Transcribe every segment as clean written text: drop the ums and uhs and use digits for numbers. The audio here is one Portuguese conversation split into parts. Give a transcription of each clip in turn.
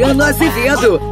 Adriano Azevedo.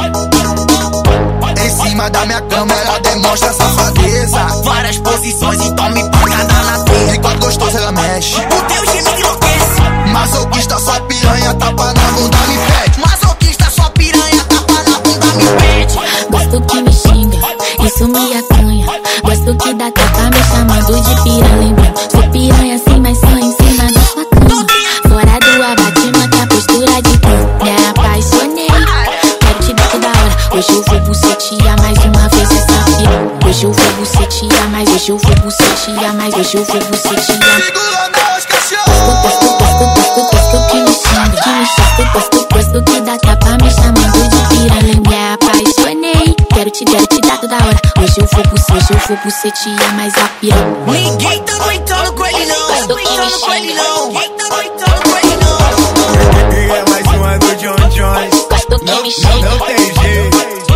Em cima da minha cama ela demonstra safadeza. Várias posições, então me pancada na tela. E quando gostoso ela mexe, O teu gemido enlouquece. masoquista só piranha, tapa na bunda me pede. Masoquista, só piranha, tapa na bunda, me pede. Gosto que me xinga, isso me acanha. Gosto que dá tapa me chamando de piranha. Lembrando, sou piranha assim, mas só em cima da sua cama. Fora do abate, mata a postura de cão. Me apaixonei, quero te dar toda hora. Hoje eu vou bucetear mais uma vez essa piranha. Hoje eu vou bucetear mais, hoje eu vou bucetear mais, hoje eu vou bucetear. Segurando os cachorros. Gosto que me xinga, gosto que dá tapa me chamando de piranha. Me apaixonei, quero te dar toda hora. Hoje eu vou bucetear mais a piranha. Ninguém tá aguentando com ele não. Aguentando com ele não. Ninguém tá aguentando com ele não. E é mais uma do John Jones. Gosto que me xinga. Não tem jeito.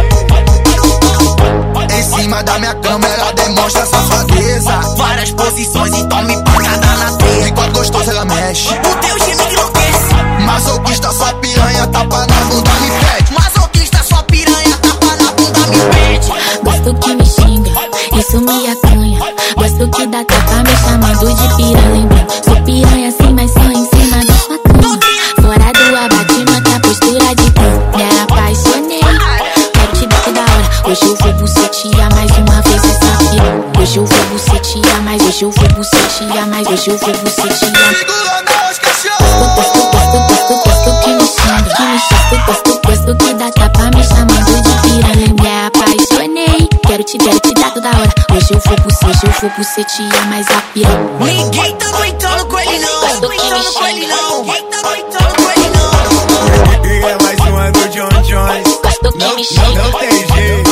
Em cima da minha cama ela demonstra safadeza. Várias posições, então me pancada na tela. E quando gostoso ela mexe, O teu gemido enlouquece. masoquista só piranha, tapa na bunda me pede. Masoquista, só piranha, tapa na bunda, me pede. Gosto que me xinga, isso me acanha. Gosto que dá tapa me chamando de piranha. Lembrando, sou piranha assim, mas só em cima da sua cama. Fora do abate, mata a postura de cão. Me apaixonei, quero te dar toda hora. Hoje eu vou bucetear mais uma vez essa piranha. Hoje eu vou bucetear mais, hoje eu vou bucetear mais, hoje eu vou bucetear. Segurando os cachorros. Gosto que me xinga, gosto que dá tapa me chamando de piranha. Me apaixonei, quero te dar toda hora. Hoje eu vou bucetear mais a piranha. Ninguém tá aguentando com ele não. Gosto que me Aguentando com ele xinga. não. Ninguém tá aguentando com ele não. E é mais uma do John Jones. Gosto que me xinga. Não tem jeito.